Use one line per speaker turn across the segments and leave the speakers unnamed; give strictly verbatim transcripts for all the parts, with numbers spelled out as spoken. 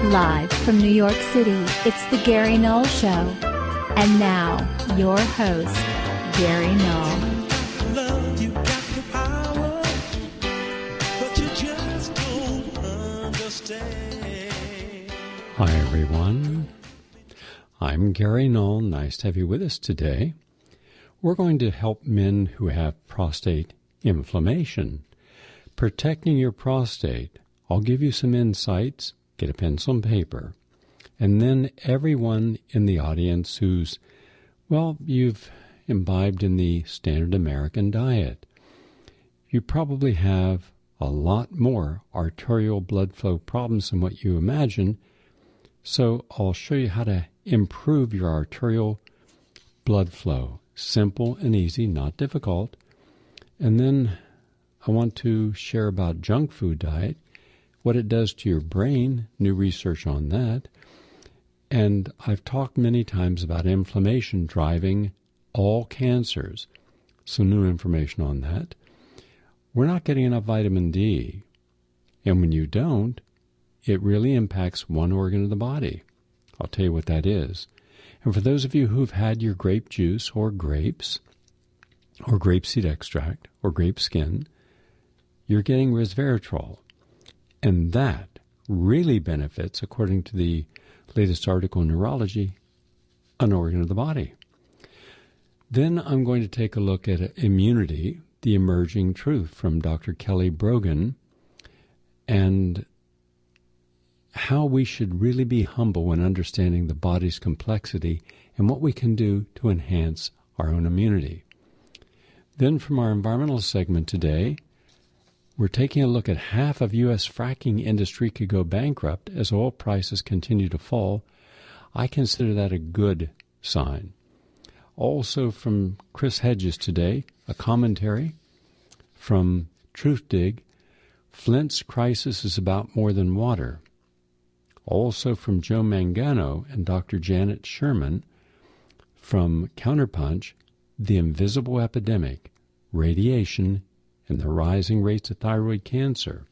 Live from New York City, it's the Gary Null Show. And now, your host, Gary Null.
Love, you got the power, but you just don't understand.
Hi, everyone. I'm Gary Null. Nice to have you with us today. We're going to help men who have prostate inflammation. Protecting your prostate. I'll give you some insights. Get a pencil and paper. And then everyone in the audience who's, well, you've imbibed in the standard American diet. You probably have a lot more arterial blood flow problems than what you imagine. So I'll show you how to improve your arterial blood flow. Simple and easy, not difficult. And then I want to share about junk food diet, what it does to your brain, new research on that. And I've talked many times about inflammation driving all cancers. Some new information on that. We're not getting enough vitamin D. And when you don't, it really impacts one organ of the body. I'll tell you what that is. And for those of you who've had your grape juice or grapes, or grapeseed extract, or grape skin, you're getting resveratrol. And that really benefits, according to the latest article in Neurology, an organ of the body. Then I'm going to take a look at immunity, the emerging truth from Doctor Kelly Brogan, and how we should really be humble when understanding the body's complexity and what we can do to enhance our own immunity. Then from our environmental segment today, we're taking a look at half of U S fracking industry could go bankrupt as oil prices continue to fall. I consider that a good sign. Also from Chris Hedges today, a commentary from Truthdig, Flint's crisis is about more than water. Also from Joe Mangano and Doctor Janet Sherman from Counterpunch, The Invisible Epidemic, Radiation and the Rising Rates of Thyroid Cancer.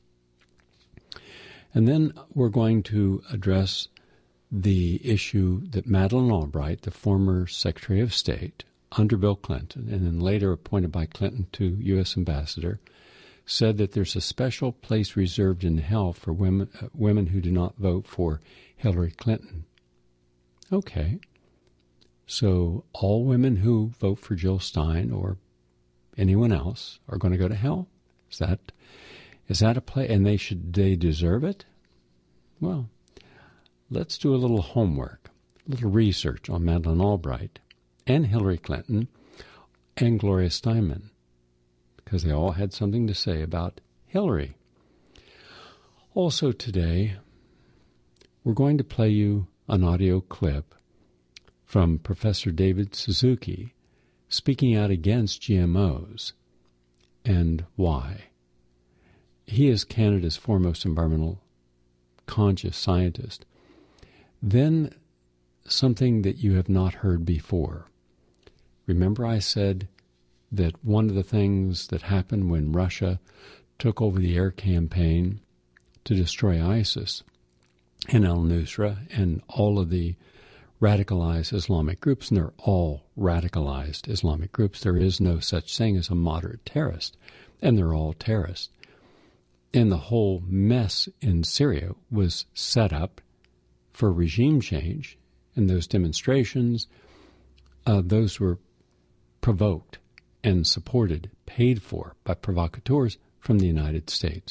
And then we're going to address the issue that Madeleine Albright, the former Secretary of State under Bill Clinton, and then later appointed by Clinton to U S Ambassador, said that there's a special place reserved in hell for women, uh, women who do not vote for Hillary Clinton. Okay. So all women who vote for Jill Stein or anyone else are going to go to hell? Is that is that a play? And they should they deserve it? Well, let's do a little homework, a little research on Madeleine Albright and Hillary Clinton and Gloria Steinem, because they all had something to say about Hillary. Also today, we're going to play you an audio clip from Professor David Suzuki speaking out against G M Os and why. He is Canada's foremost environmental conscious scientist. Then something that you have not heard before. Remember I said that one of the things that happened when Russia took over the air campaign to destroy ISIS and al-Nusra and all of the radicalized Islamic groups, and they're all radicalized Islamic groups. There is no such thing as a moderate terrorist, and they're all terrorists. And the whole mess in Syria was set up for regime change, and those demonstrations, uh, those were provoked and supported, paid for by provocateurs from the United States.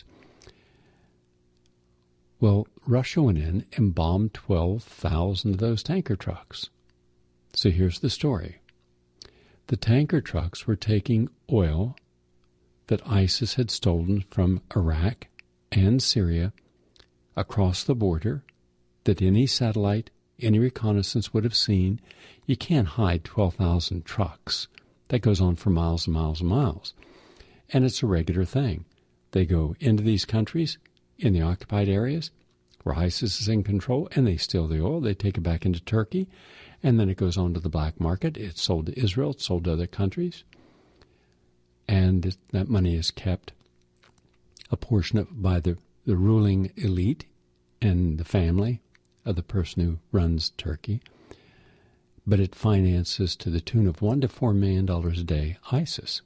Well, Russia went in and bombed twelve thousand of those tanker trucks. So here's the story. The tanker trucks were taking oil that ISIS had stolen from Iraq and Syria across the border that any satellite, any reconnaissance would have seen. You can't hide twelve thousand trucks. That goes on for miles and miles and miles. And it's a regular thing. They go into these countries, in the occupied areas where ISIS is in control, and they steal the oil. They take it back into Turkey, and then it goes on to the black market. It's sold to Israel. It's sold to other countries. And it, that money is kept, a portion of by the, the ruling elite and the family of the person who runs Turkey, but it finances to the tune of one to four million dollars a day ISIS.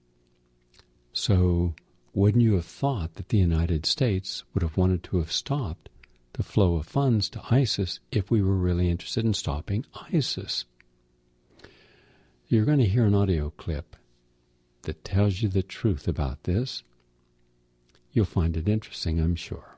So wouldn't you have thought that the United States would have wanted to have stopped the flow of funds to ISIS if we were really interested in stopping ISIS? You're going to hear an audio clip that tells you the truth about this. You'll find it interesting, I'm sure.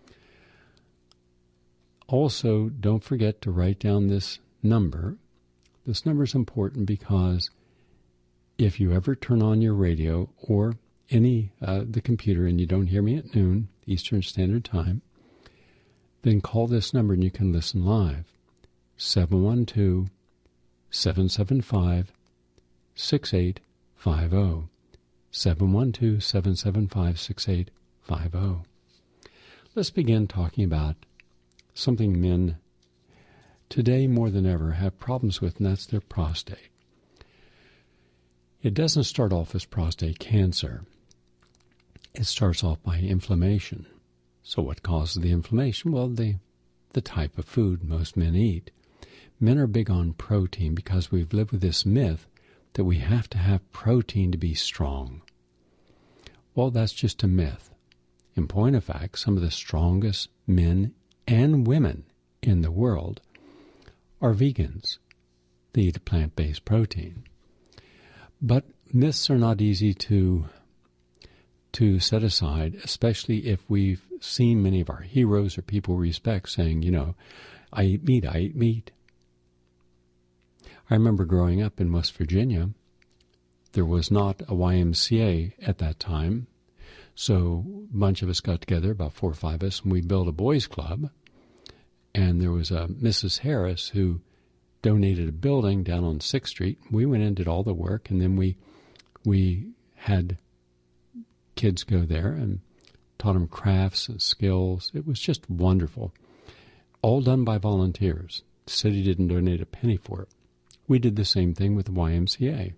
Also, don't forget to write down this number. This number is important because if you ever turn on your radio or any uh, the computer and you don't hear me at noon, Eastern Standard Time, then call this number and you can listen live. seven one two, seven seven five, six eight five zero. seven one two, seven seven five, six eight five zero. Let's begin talking about something men today more than ever have problems with, and that's their prostate. It doesn't start off as prostate cancer. It starts off by inflammation. So what causes the inflammation? Well, the, the type of food most men eat. Men are big on protein because we've lived with this myth that we have to have protein to be strong. Well, that's just a myth. In point of fact, some of the strongest men and women in the world are vegans. They eat a plant-based protein. But myths are not easy to to set aside, especially if we've seen many of our heroes or people we respect saying, you know, I eat meat, I eat meat. I remember growing up in West Virginia, there was not a Y M C A at that time, so a bunch of us got together, about four or five of us, and we built a boys' club, and there was a Missus Harris who donated a building down on sixth Street. We went in, did all the work, and then we we had kids go there and taught them crafts and skills. It was just wonderful. All done by volunteers. The city didn't donate a penny for it. We did the same thing with the Y M C A.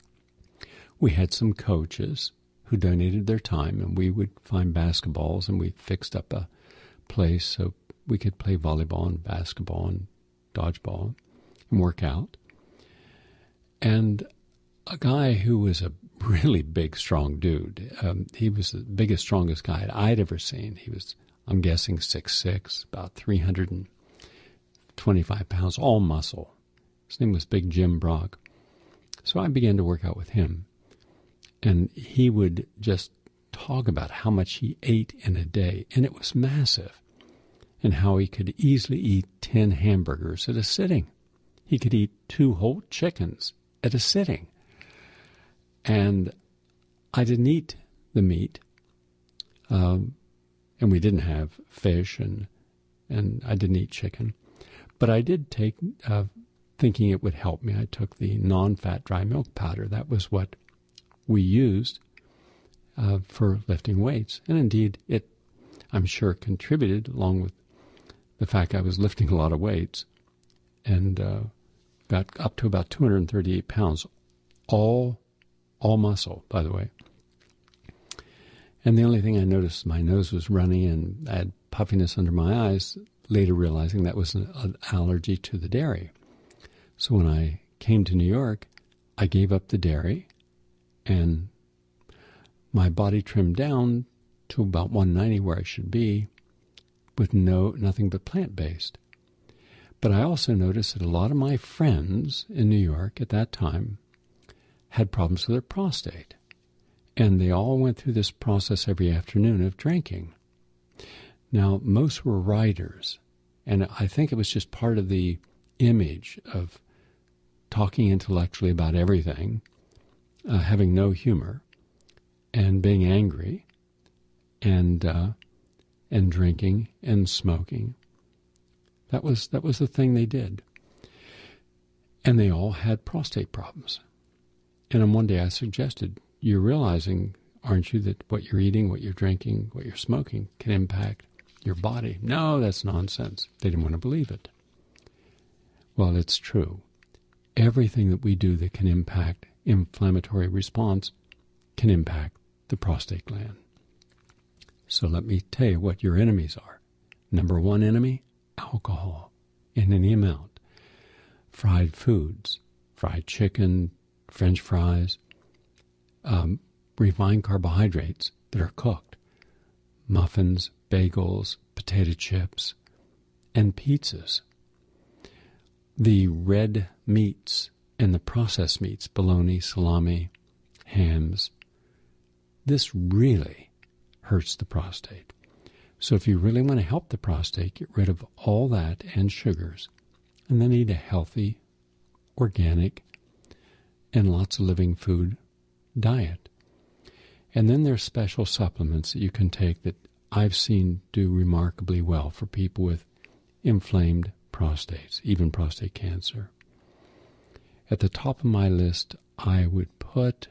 We had some coaches who donated their time, and we would find basketballs, and we fixed up a place so we could play volleyball and basketball and dodgeball and work out. And a guy who was a really big, strong dude, um, he was the biggest, strongest guy I'd ever seen. He was, I'm guessing, six foot six, about three hundred twenty-five pounds, all muscle. His name was Big Jim Brock. So I began to work out with him. And he would just talk about how much he ate in a day, and it was massive, and how he could easily eat ten hamburgers at a sitting. He could eat two whole chickens at a sitting. And I didn't eat the meat, um, and we didn't have fish, and and I didn't eat chicken. But I did take, uh, thinking it would help me, I took the non-fat dry milk powder. That was what we used uh, for lifting weights. And indeed, it, I'm sure, contributed, along with the fact I was lifting a lot of weights, and uh, got up to about two hundred thirty-eight pounds, all all muscle, by the way. And the only thing I noticed, my nose was runny and I had puffiness under my eyes, later realizing that was an, an allergy to the dairy. So when I came to New York, I gave up the dairy, and my body trimmed down to about one ninety, where I should be, with no nothing but plant-based. But I also noticed that a lot of my friends in New York at that time had problems with their prostate, and they all went through this process every afternoon of drinking. Now, most were writers, and I think it was just part of the image of talking intellectually about everything, uh, having no humor, and being angry, and uh, and drinking and smoking. That was that was the thing they did. And they all had prostate problems. And then one day I suggested, you're realizing, aren't you, that what you're eating, what you're drinking, what you're smoking can impact your body? No, that's nonsense. They didn't want to believe it. Well, it's true. Everything that we do that can impact inflammatory response can impact the prostate gland. So let me tell you what your enemies are. Number one enemy, alcohol in any amount. Fried foods, fried chicken, French fries, um, refined carbohydrates that are cooked, muffins, bagels, potato chips, and pizzas. The red meats and the processed meats, bologna, salami, hams, this really hurts the prostate. So if you really want to help the prostate, get rid of all that and sugars, and then eat a healthy, organic, and lots of living food diet. And then there's special supplements that you can take that I've seen do remarkably well for people with inflamed prostates, even prostate cancer. At the top of my list, I would put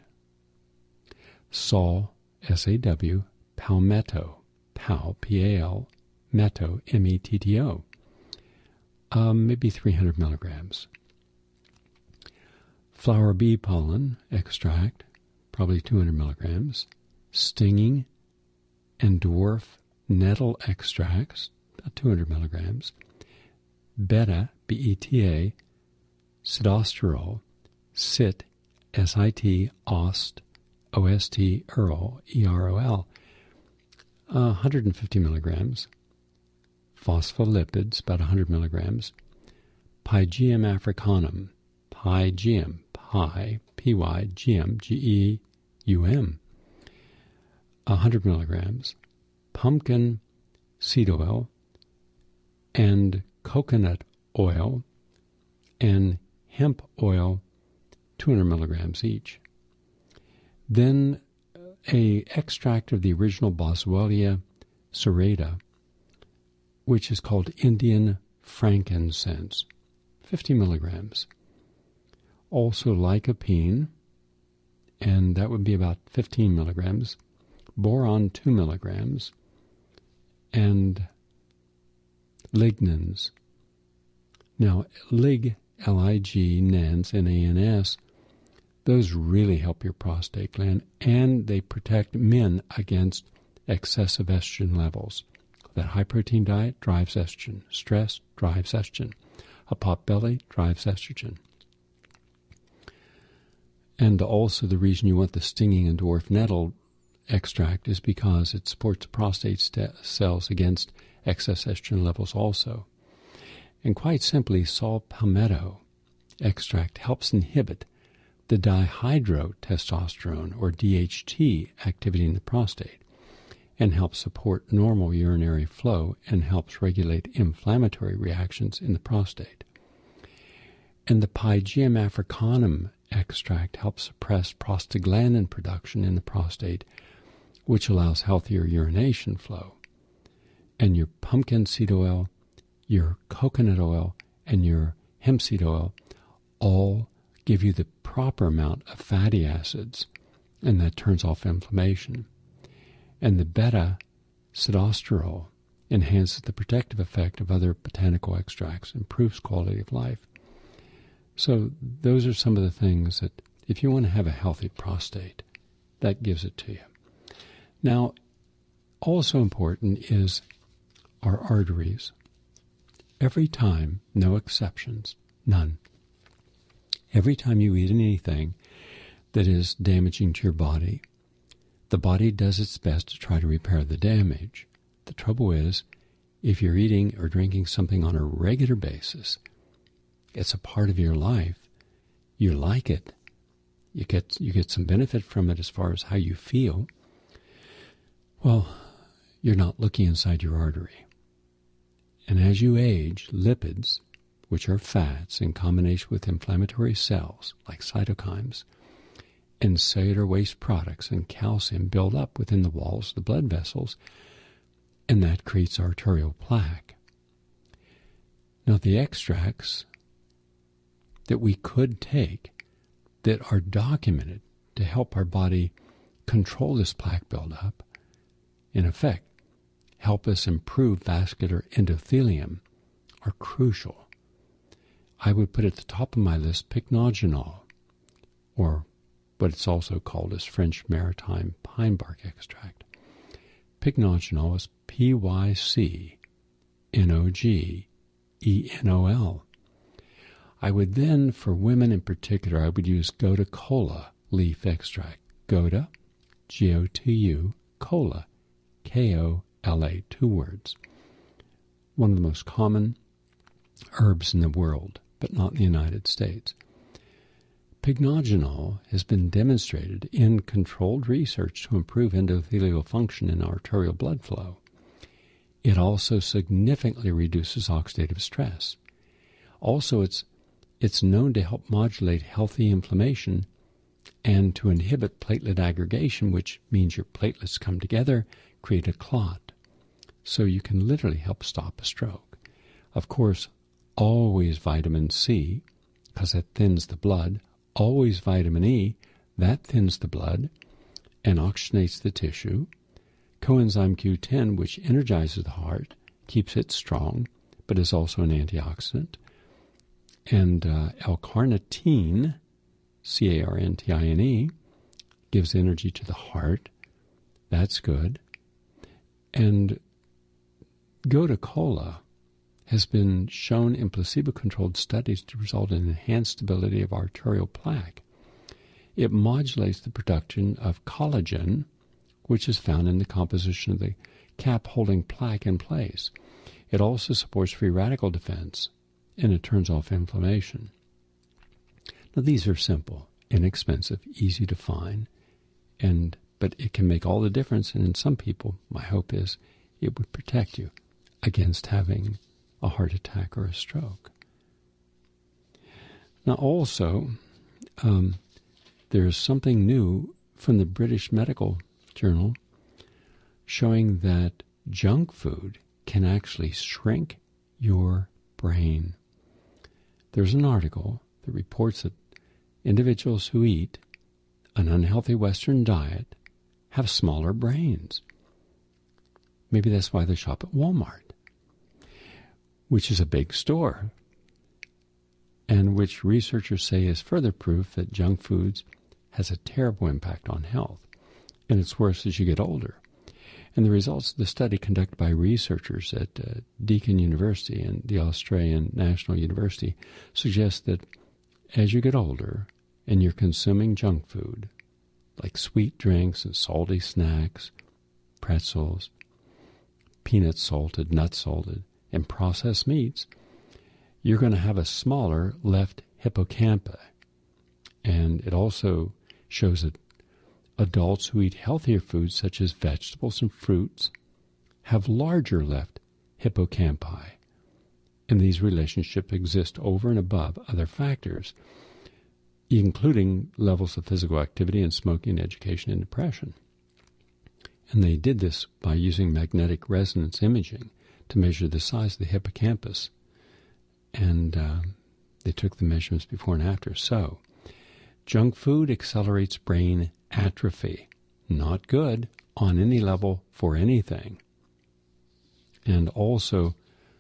Saw, S A W, Palmetto, Pal, P A L, Metto, M E T T O, um, maybe three hundred milligrams. Flower bee pollen extract, probably two hundred milligrams. Stinging and dwarf nettle extracts, two hundred milligrams. Beta, B E T A, sitosterol, sit, S I T, ost, O S T, Earl, E R O L, uh, one hundred fifty milligrams. Phospholipids, about one hundred milligrams. Pygeum africanum, Pygeum, Pi, P Y, G M, G E U M, one hundred milligrams. Pumpkin seed oil and coconut oil and hemp oil, two hundred milligrams each. Then a extract of the original Boswellia serrata, which is called Indian frankincense, fifty milligrams. Also lycopene, and that would be about fifteen milligrams. Boron, two milligrams. And lignans. Now, lig, L I G, nans, N A N S, those really help your prostate gland, and they protect men against excessive estrogen levels. That high-protein diet drives estrogen. Stress drives estrogen. A pot belly drives estrogen. And also the reason you want the stinging and dwarf nettle extract is because it supports prostate st- cells against excess estrogen levels also. And quite simply, saw palmetto extract helps inhibit the dihydrotestosterone, or D H T, activity in the prostate, and helps support normal urinary flow and helps regulate inflammatory reactions in the prostate. And the Pygeum africanum extract helps suppress prostaglandin production in the prostate, which allows healthier urination flow. And your pumpkin seed oil, your coconut oil, and your hemp seed oil all give you the proper amount of fatty acids, and that turns off inflammation. And the beta-sitosterol enhances the protective effect of other botanical extracts, improves quality of life. So those are some of the things that, if you want to have a healthy prostate, that gives it to you. Now, also important is our arteries. Every time, no exceptions, none. Every time you eat anything that is damaging to your body, the body does its best to try to repair the damage. The trouble is, if you're eating or drinking something on a regular basis, it's a part of your life, you like it, you get you get some benefit from it as far as how you feel, well, you're not looking inside your artery. And as you age, lipids, which are fats in combination with inflammatory cells like cytokines, and cellular waste products and calcium build up within the walls of the blood vessels, and that creates arterial plaque. Now, the extracts that we could take that are documented to help our body control this plaque buildup, in effect, help us improve vascular endothelium, are crucial. I would put at the top of my list pycnogenol, or what it's also called as French maritime pine bark extract. Pycnogenol is P Y C N O G E N O L. I would then, for women in particular, I would use Gotu Kola leaf extract. Gotu, G O T U, Kola, K O L A, two words. One of the most common herbs in the world, but not in the United States. Pycnogenol has been demonstrated in controlled research to improve endothelial function and arterial blood flow. It also significantly reduces oxidative stress. Also, it's it's known to help modulate healthy inflammation and to inhibit platelet aggregation, which means your platelets come together, create a clot. So you can literally help stop a stroke. Of course, always vitamin C, because that thins the blood. Always vitamin E, that thins the blood and oxygenates the tissue. Coenzyme Q ten, which energizes the heart, keeps it strong, but is also an antioxidant. And uh, L-carnitine, C A R N T I N E, gives energy to the heart. That's good. And Gotu Kola has been shown in placebo-controlled studies to result in enhanced stability of arterial plaque. It modulates the production of collagen, which is found in the composition of the cap holding plaque in place. It also supports free radical defense, and it turns off inflammation. Now, these are simple, inexpensive, easy to find, and but it can make all the difference, and in some people, my hope is, it would protect you against having a heart attack or a stroke. Now also, um, there's something new from the British Medical Journal showing that junk food can actually shrink your brain. There's an article that reports that individuals who eat an unhealthy Western diet have smaller brains. Maybe that's why they shop at Walmart, which is a big store, and which researchers say is further proof that junk foods has a terrible impact on health, and it's worse as you get older. And the results of the study conducted by researchers at uh, Deakin University and the Australian National University suggest that as you get older and you're consuming junk food, like sweet drinks and salty snacks, pretzels, peanut salted, nut salted, and processed meats, you're going to have a smaller left hippocampi. And it also shows that adults who eat healthier foods, such as vegetables and fruits, have larger left hippocampi. And these relationships exist over and above other factors, including levels of physical activity and smoking, education, and depression. And they did this by using magnetic resonance imaging to measure the size of the hippocampus. And uh, they took the measurements before and after. So, junk food accelerates brain atrophy. Not good on any level for anything. And also,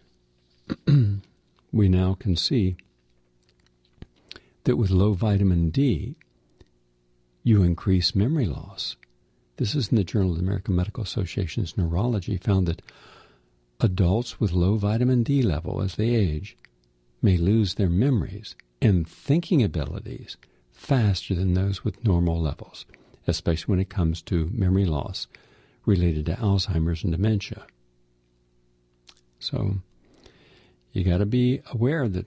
we now can see that with low vitamin D, you increase memory loss. This is in the Journal of the American Medical Association's Neurology, found that adults with low vitamin D level as they age may lose their memories and thinking abilities faster than those with normal levels, especially when it comes to memory loss related to Alzheimer's and dementia. So you got to be aware that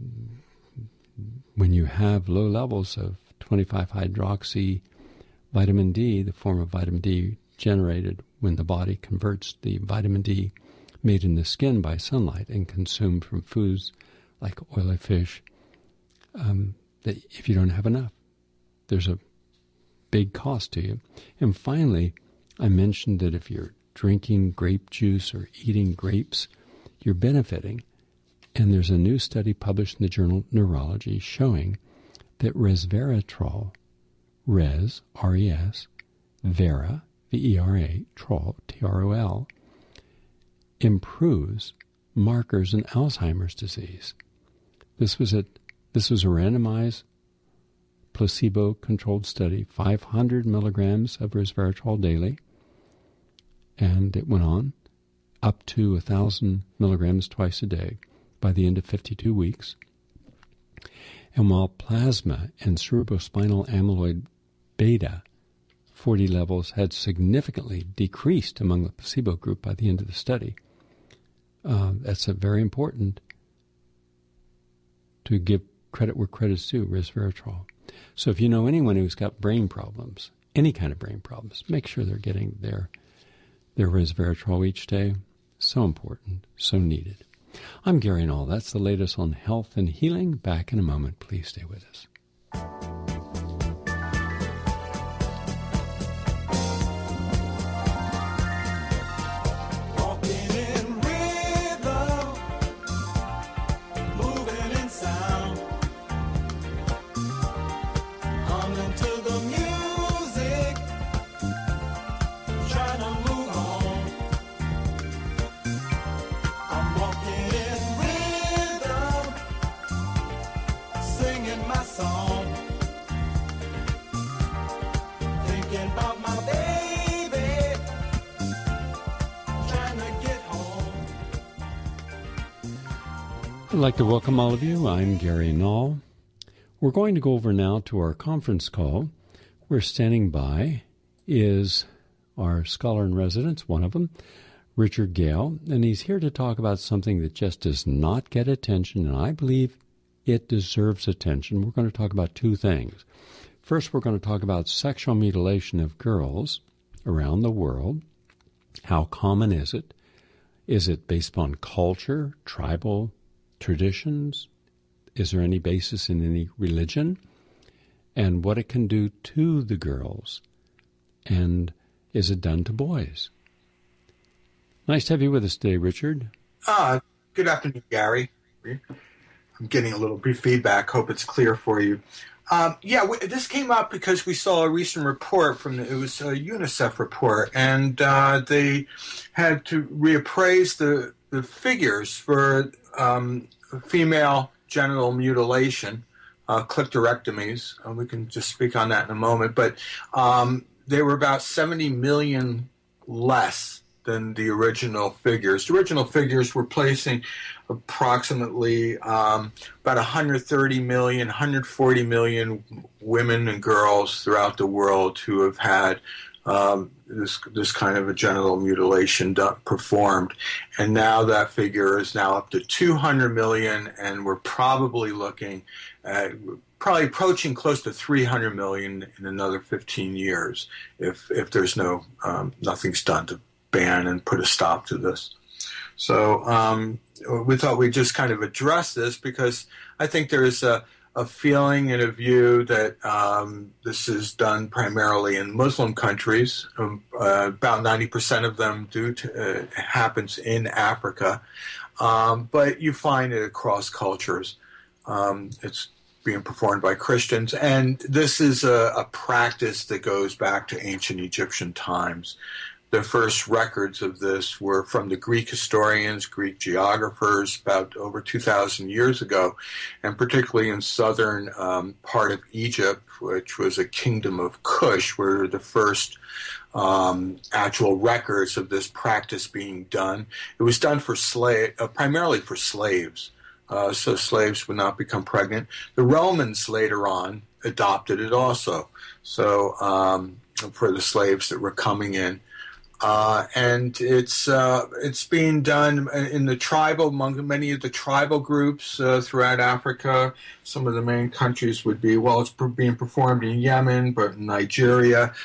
when you have low levels of twenty-five hydroxy vitamin D, the form of vitamin D generated when the body converts the vitamin D made in the skin by sunlight and consumed from foods like oily fish, um, that if you don't have enough, there's a big cost to you. And finally, I mentioned that if you're drinking grape juice or eating grapes, you're benefiting. And there's a new study published in the journal Neurology showing that resveratrol, res, R E S, vera, V E R A, trol, T R O L, improves markers in Alzheimer's disease. This was a, this was a randomized, placebo-controlled study, five hundred milligrams of resveratrol daily, and it went on up to one thousand milligrams twice a day by the end of fifty-two weeks. And while plasma and cerebrospinal amyloid beta forty levels had significantly decreased among the placebo group by the end of the study, uh, that's a very important to give credit where credit's due, resveratrol. So if you know anyone who's got brain problems, any kind of brain problems, make sure they're getting their, their resveratrol each day. So important, so needed. I'm Gary Null. That's the latest on health and healing. Back in a moment. Please stay with us. I'd like to welcome all of you. I'm Gary Null. We're going to go over now to our conference call. We're standing by is our scholar in residence, one of them, Richard Gale, and he's here to talk about something that just does not get attention, and I believe it deserves attention. We're going to talk about two things. First, we're going to talk about sexual mutilation of girls around the world. How common is it? Is it based on culture, tribal traditions? Is there any basis in any religion? And what it can do to the girls? And is it done to boys? Nice to have you with us today, Richard.
Uh, good afternoon, Gary. I'm getting a little brief feedback. Hope it's clear for you. Um, yeah, we, this came up because we saw a recent report from the, it was a UNICEF report, and uh, they had to reappraise the, the figures for um, female genital mutilation, uh, clitorectomies. Uh, we can just speak on that in a moment, but um, they were about seventy million less than the original figures. The original figures were placing approximately um, about one hundred thirty million, one hundred forty million women and girls throughout the world who have had um, this this kind of a genital mutilation done, performed. And now that figure is now up to two hundred million, and we're probably looking at probably approaching close to three hundred million in another fifteen years if if there's no um, nothing's done to ban and put a stop to this. So um, we thought we'd just kind of address this because I think there is a, a feeling and a view that um, this is done primarily in Muslim countries. Um, uh, about ninety percent of them do to, uh, happens in Africa, um, but you find it across cultures. Um, it's being performed by Christians, and this is a, a practice that goes back to ancient Egyptian times. The first records of this were from the Greek historians, Greek geographers, about over two thousand years ago, and particularly in southern um, part of Egypt, which was a kingdom of Kush, were the first um, actual records of this practice being done. It was done for slave, uh, primarily for slaves, uh, so slaves would not become pregnant. The Romans later on adopted it also, so um, for the slaves that were coming in. Uh, and it's uh, it's being done in the tribal, among many of the tribal groups uh, throughout Africa. Some of the main countries would be, well, it's being performed in Yemen, but in Nigeria.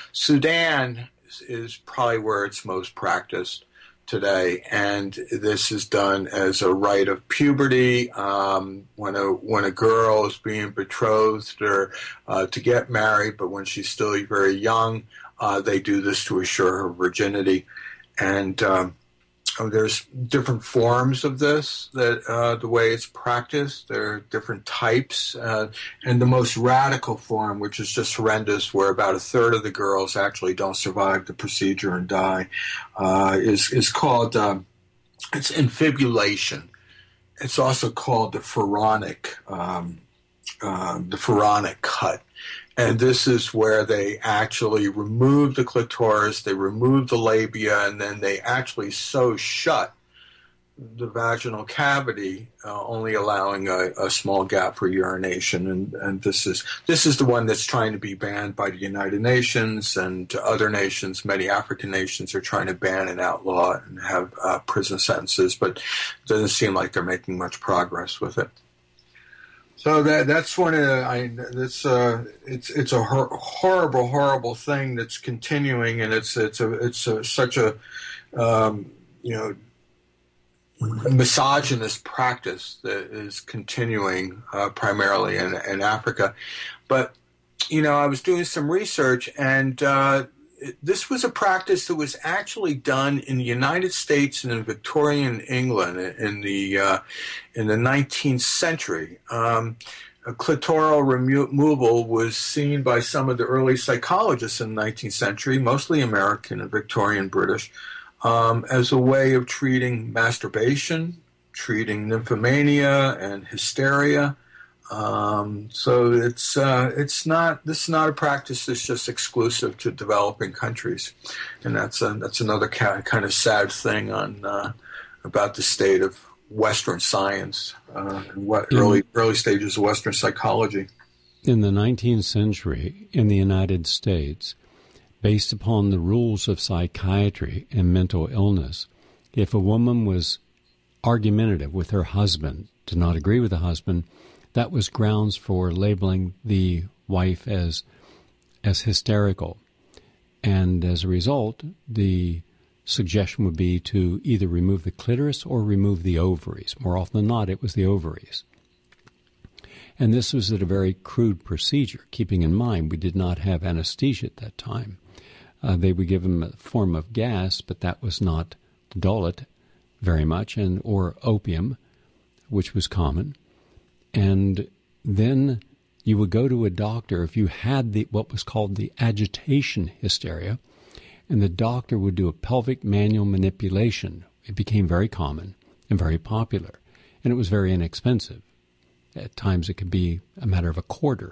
Sudan is, is probably where it's most practiced today, and this is done as a rite of puberty, um, when a when a girl is being betrothed or uh, to get married, but when she's still very young. Uh, they do this to assure her virginity, and um, there's different forms of this. That uh, the way it's practiced, there are different types, uh, and the most radical form, which is just horrendous, where about a third of the girls actually don't survive the procedure and die, uh, is is called um, it's infibulation. It's also called the pharaonic um, uh, the pharaonic cut. And this is where they actually remove the clitoris, they remove the labia, and then they actually sew shut the vaginal cavity, uh, only allowing a, a small gap for urination. And, and this is this is the one that's trying to be banned by the United Nations and other nations. Many African nations are trying to ban and outlaw it and have uh, prison sentences, but it doesn't seem like they're making much progress with it. So that that's one of the, I that's uh it's it's a hor- horrible horrible thing that's continuing, and it's it's a it's a, such a um, you know misogynist practice that is continuing uh, primarily in, in Africa. But you know, I was doing some research, and uh, it, this was a practice that was actually done in the United States and in Victorian England in the uh, in the nineteenth century. Um, a clitoral removal was seen by some of the early psychologists in the nineteenth century, mostly American and Victorian British, um, as a way of treating masturbation, treating nymphomania and hysteria. Um, so it's uh, it's not this is not a practice that's just exclusive to developing countries, and that's a, that's another kind kind of sad thing on uh, about the state of Western science, uh, and what in, early early stages of Western psychology.
In the nineteenth century, in the United States, based upon the rules of psychiatry and mental illness, if a woman was argumentative with her husband, did not agree with the husband, that was grounds for labeling the wife as as hysterical. And as a result, the suggestion would be to either remove the clitoris or remove the ovaries. More often than not, it was the ovaries. And this was at a very crude procedure, keeping in mind we did not have anesthesia at that time. Uh, they would give them a form of gas, but that was not to dull it very much, and or opium, which was common. And then you would go to a doctor if you had the what was called the agitation hysteria, and the doctor would do a pelvic manual manipulation. It became very common and very popular, and it was very inexpensive. At times it could be a matter of a quarter.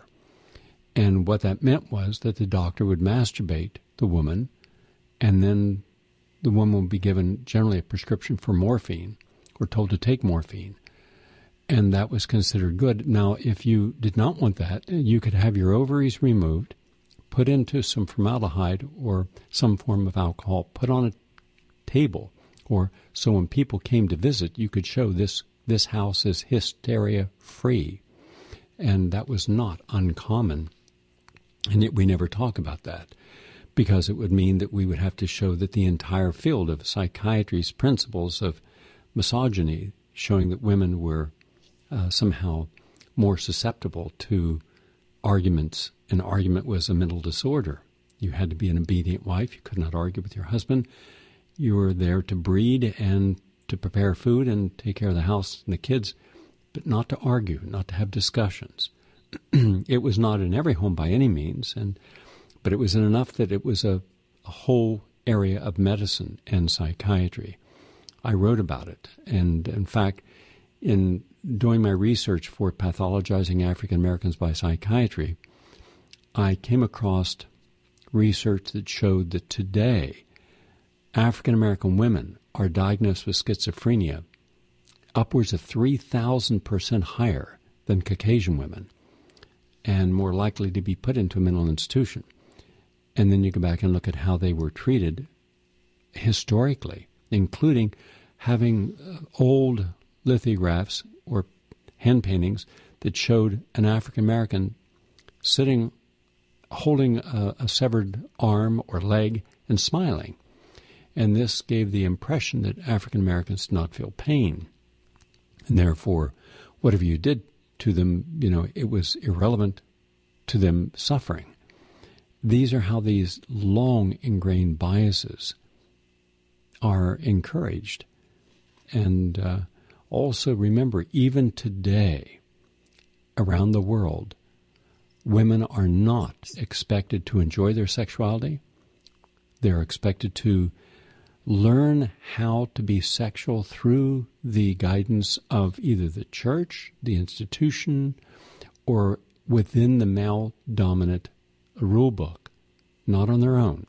And what that meant was that the doctor would masturbate the woman, and then the woman would be given generally a prescription for morphine or told to take morphine. And that was considered good. Now, if you did not want that, you could have your ovaries removed, put into some formaldehyde or some form of alcohol, put on a table, or so when people came to visit, you could show this, this house is hysteria-free. And that was not uncommon. And yet we never talk about that, because it would mean that we would have to show that the entire field of psychiatry's principles of misogyny, showing that women were Uh, somehow more susceptible to arguments. An argument was a mental disorder. You had to be an obedient wife. You could not argue with your husband. You were there to breed and to prepare food and take care of the house and the kids, but not to argue, not to have discussions. It was not in every home by any means, and but it was in enough that it was a, a whole area of medicine and psychiatry. I wrote about it, and in fact, in doing my research for pathologizing African Americans by psychiatry, I came across research that showed that today African American women are diagnosed with schizophrenia upwards of three thousand percent higher than Caucasian women, and more likely to be put into a mental institution. And then you go back and look at how they were treated historically, including having old lithographs or hand paintings that showed an African American sitting, holding a, a severed arm or leg and smiling. And this gave the impression that African Americans did not feel pain. And therefore, whatever you did to them, you know, it was irrelevant to them suffering. These are how these long ingrained biases are encouraged. And uh, also remember, even today, around the world, women are not expected to enjoy their sexuality. They're expected to learn how to be sexual through the guidance of either the church, the institution, or within the male-dominant a rule book, not on their own.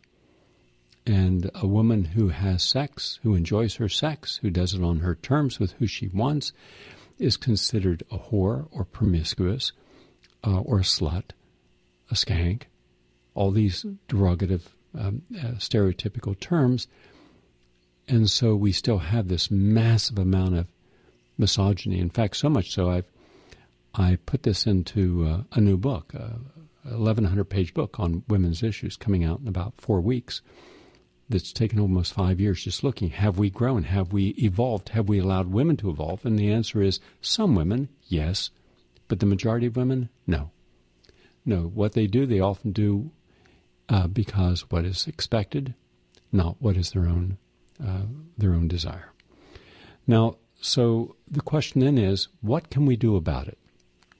And a woman who has sex, who enjoys her sex, who does it on her terms with who she wants, is considered a whore or promiscuous uh, or a slut, a skank, all these derogative, um, uh, stereotypical terms. And so we still have this massive amount of misogyny. In fact, so much so I've I put this into uh, a new book, a eleven hundred page book on women's issues coming out in about four weeks. That's taken almost five years just looking. Have we grown? Have we evolved? Have we allowed women to evolve? And the answer is some women, yes, but the majority of women, no. No, what they do, they often do uh, because what is expected, not what is their own uh, their own desire. Now, so the question then is, what can we do about it?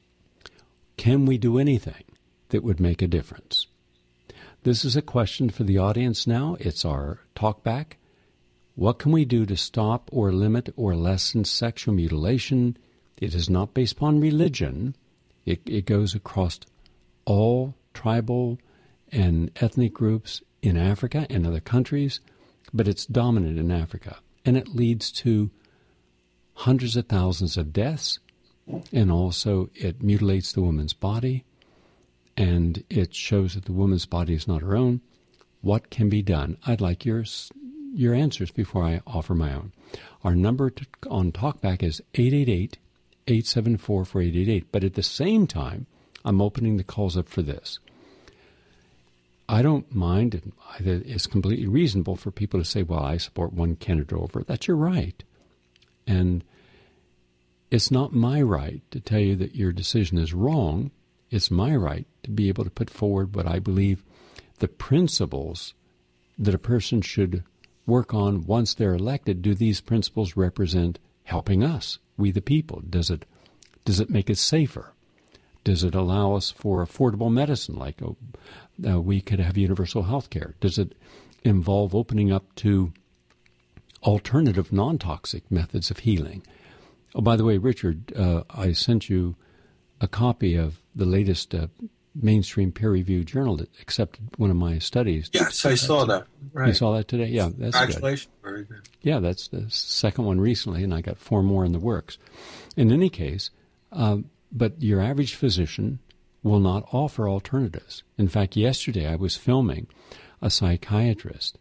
Can we do anything that would make a difference? This is a question for the audience now. It's our talk back. What can we do to stop or limit or lessen sexual mutilation? It is not based upon religion. It, it goes across all tribal and ethnic groups in Africa and other countries, but it's dominant in Africa. And it leads to hundreds of thousands of deaths, and also it mutilates the woman's body, and it shows that the woman's body is not her own. What can be done? I'd like your, your answers before I offer my own. Our number to, on TalkBack is eight eight eight, eight seven four, four eight eight eight. But at the same time, I'm opening the calls up for this. I don't mind, and it's completely reasonable for people to say, well, I support one candidate over. That's your right. And it's not my right to tell you that your decision is wrong. It's my right to be able to put forward what I believe the principles that a person should work on once they're elected. Do these principles represent helping us, we the people? Does it, does it make it safer? Does it allow us for affordable medicine, like uh, we could have universal health care? Does it involve opening up to alternative non-toxic methods of healing? Oh, by the way, Richard, uh, I sent you a copy of the latest uh, mainstream peer-reviewed journal that accepted one of my studies.
Yes, I saw that. Right.
You saw that today? Yeah, that's
Congratulations.
Good.
Very good.
Yeah, that's the second one recently, and I got four more in the works. In any case, uh, but your average physician will not offer alternatives. In fact, yesterday I was filming a psychiatrist,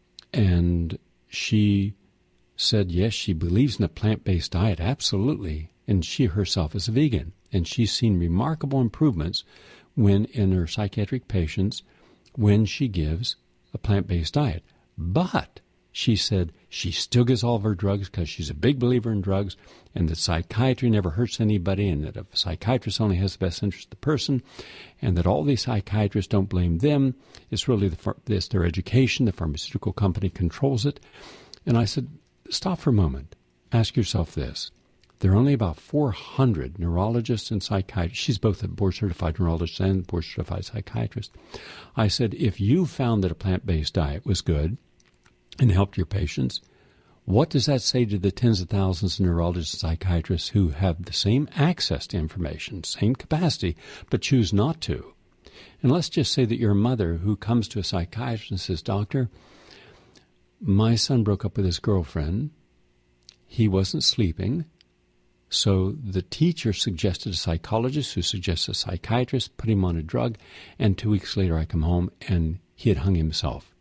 and she said, yes, she believes in a plant-based diet, absolutely, and she herself is a vegan. And she's seen remarkable improvements when in her psychiatric patients when she gives a plant-based diet. But she said she still gives all of her drugs because she's a big believer in drugs, and that psychiatry never hurts anybody, and that a psychiatrist only has the best interest of the person, and that all these psychiatrists don't blame them. It's really the, it's their education. The pharmaceutical company controls it. And I said, stop for a moment. Ask yourself this. There are only about four hundred neurologists and psychiatrists. She's both a board-certified neurologist and board-certified psychiatrist. I said, if you found that a plant-based diet was good and helped your patients, what does that say to the tens of thousands of neurologists and psychiatrists who have the same access to information, same capacity, but choose not to? And let's just say that you're a mother who comes to a psychiatrist and says, Doctor, my son broke up with his girlfriend. He wasn't sleeping. So the teacher suggested a psychologist who suggests a psychiatrist, put him on a drug, and two weeks later I come home and he had hung himself.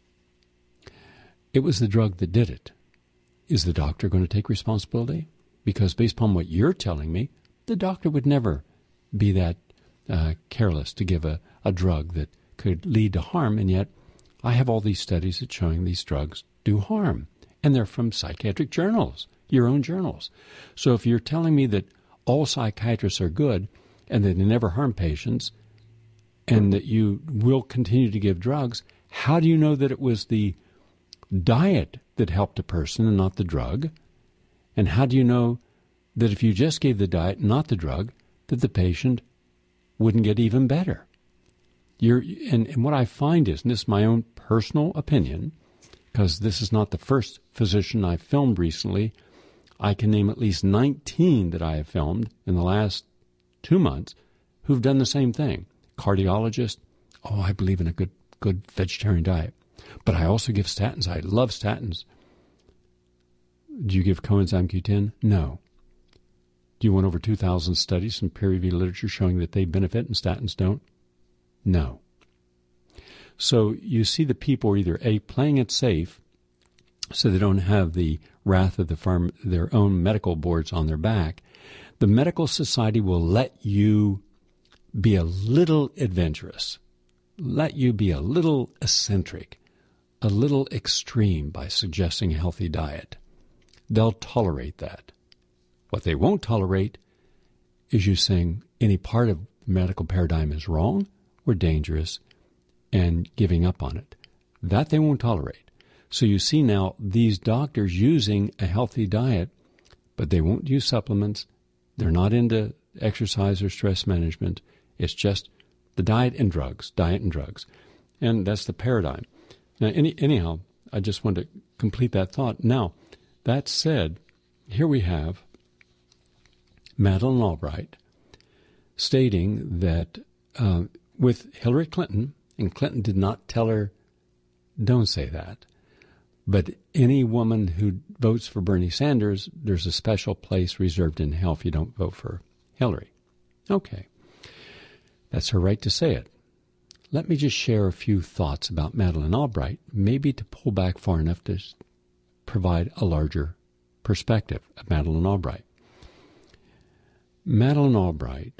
It was the drug that did it. Is the doctor going to take responsibility? Because based upon what you're telling me, the doctor would never be that uh, careless to give a, a drug that could lead to harm, and yet I have all these studies that showing these drugs do harm, and they're from psychiatric journals. Your own journals. So if you're telling me that all psychiatrists are good and that they never harm patients and that you will continue to give drugs, how do you know that it was the diet that helped a person and not the drug? And how do you know that if you just gave the diet, not the drug, that the patient wouldn't get even better? You're, and, and what I find is, and this is my own personal opinion, because this is not the first physician I filmed recently, I can name at least nineteen that I have filmed in the last two months who've done the same thing. Cardiologists, Oh, I believe in a good good vegetarian diet. But I also give statins. I love statins. Do you give coenzyme Q ten? No. Do you want over two thousand studies and peer-reviewed literature showing that they benefit and statins don't? No. So you see the people are either A, playing it safe so they don't have the wrath of the farm, their own medical boards on their back. The medical society will let you be a little adventurous, let you be a little eccentric, a little extreme by suggesting a healthy diet. They'll tolerate that. What they won't tolerate is you saying any part of the medical paradigm is wrong or dangerous and giving up on it. That they won't tolerate. So you see now these doctors using a healthy diet, but they won't use supplements. They're not into exercise or stress management. It's just the diet and drugs, diet and drugs. And that's the paradigm. Now, any, anyhow, I just want to complete that thought. Now, that said, here we have Madeleine Albright stating that uh, with Hillary Clinton, and Clinton did not tell her, don't say that, but any woman who votes for Bernie Sanders, there's a special place reserved in hell if you don't vote for Hillary. Okay. That's her right to say it. Let me just share a few thoughts about Madeleine Albright, maybe to pull back far enough to provide a larger perspective of Madeleine Albright. Madeleine Albright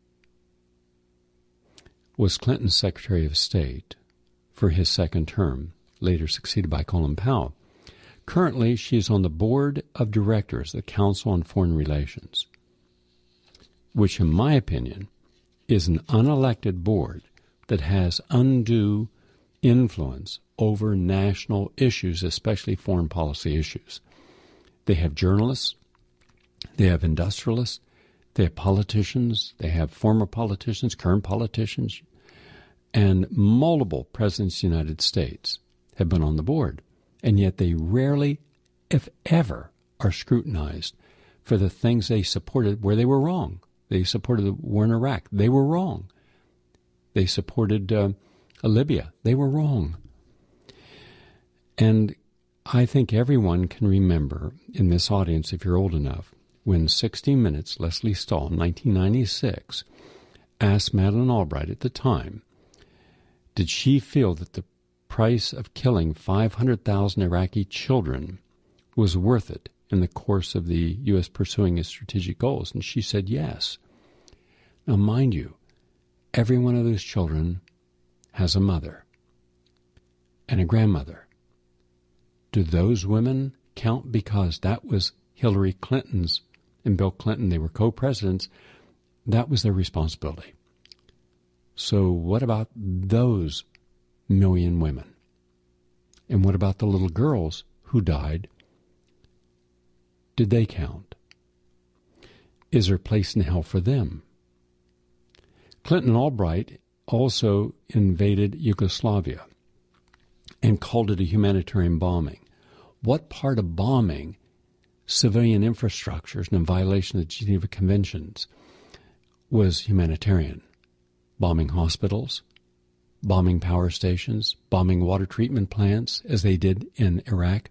was Clinton's Secretary of State for his second term, later succeeded by Colin Powell. Currently, she is on the board of directors of the Council on Foreign Relations, which, in my opinion, is an unelected board that has undue influence over national issues, especially foreign policy issues. They have journalists, they have industrialists, they have politicians, they have former politicians, current politicians, and multiple presidents of the United States have been on the board. And yet they rarely, if ever, are scrutinized for the things they supported where they were wrong. They supported the war in Iraq. They were wrong. They supported uh, Libya. They were wrong. And I think everyone can remember in this audience, if you're old enough, when sixty minutes, Leslie Stahl, nineteen ninety-six, asked Madeleine Albright at the time, did she feel that the price of killing five hundred thousand Iraqi children was worth it in the course of the U S pursuing its strategic goals? And she said yes. Now, mind you, every one of those children has a mother and a grandmother. Do those women count because that was Hillary Clinton's and Bill Clinton, they were co-presidents, that was their responsibility. So what about those million women? And what about the little girls who died? Did they count? Is there a place in hell for them? Clinton Albright also invaded Yugoslavia and called it a humanitarian bombing. What part of bombing civilian infrastructures and in violation of the Geneva Conventions was humanitarian? Bombing hospitals, bombing power stations, bombing water treatment plants, as they did in Iraq.